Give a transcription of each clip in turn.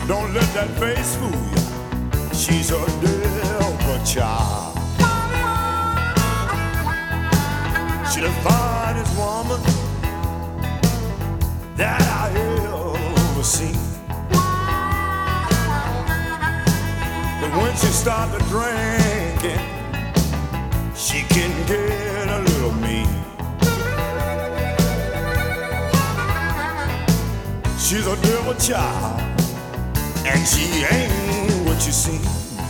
Don't let that face fool you. She's a devil child. She's the finest woman that I ever seen. But when she starts to drinking, she can get a little mean. She's a devil child, and she ain't what you see.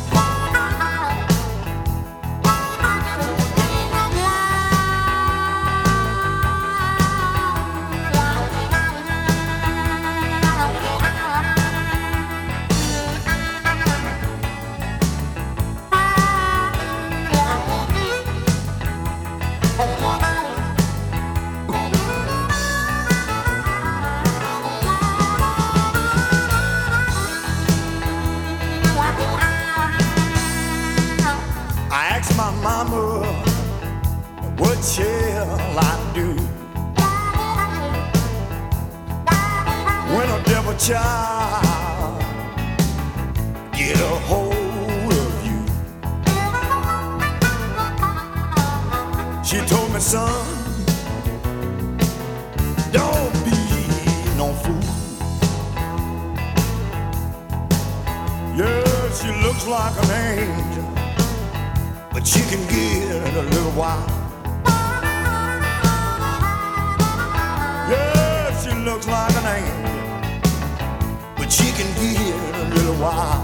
I asked my mama, what shall I do when a devil child get a hold of you? She told me, son, don't be no fool. Yeah, she looks like an angel, but she can get a little wild. Yeah, she looks like an angel, but she can get a little wild.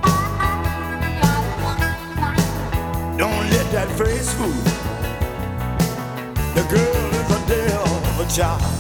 Don't let that face fool you. The girl is a devil child.